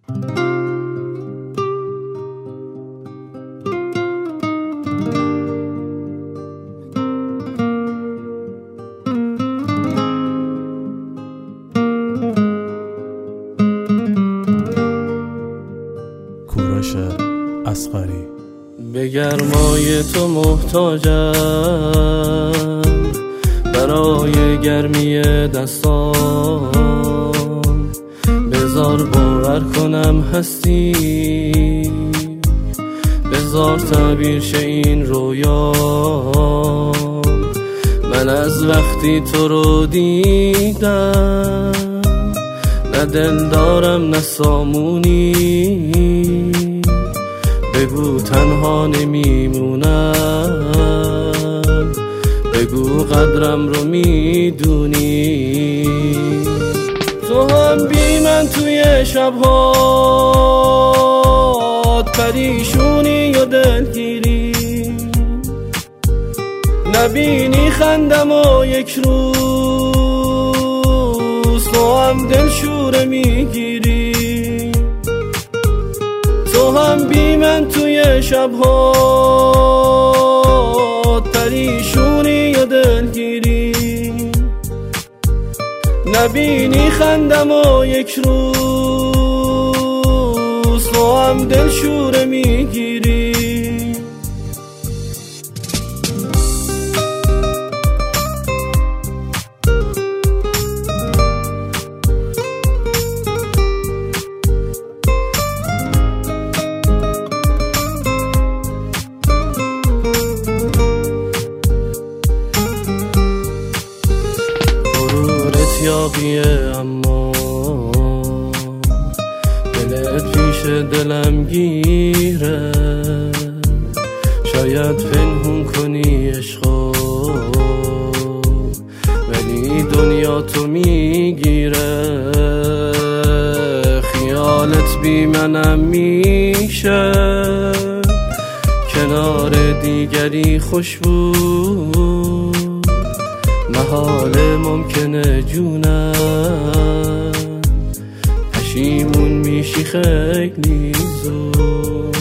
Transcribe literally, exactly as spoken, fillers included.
کوروش اصغری. به گرمای تو محتاجم، برای گرمی دستام بذار باور کنم هستی، بذار تعبیر شه این رویام. من از وقتی تو رو دیدم نه دل دارم نه سامونی، بگو تنها نمیمونم، بگو قدرم رو میدونی. تو هم بی من توی شبهات پریشونی و دلگیری، نبینی خندم و یک روز تو هم دلشوره میگیری. تو هم بی من توی شبهات پریشونی و دلگیری، نبینی خندم و یک روز تو هم دلشوره میگیری. یابیه اما دلت پیش دلم گیره، شاید پنهون کنی عشقو ولی دنیا تو میگیره. خیالت بی منم میشه، کنار دیگری خوش بود، محاله ممکنه جونم پشیمون میشی خیلی زود.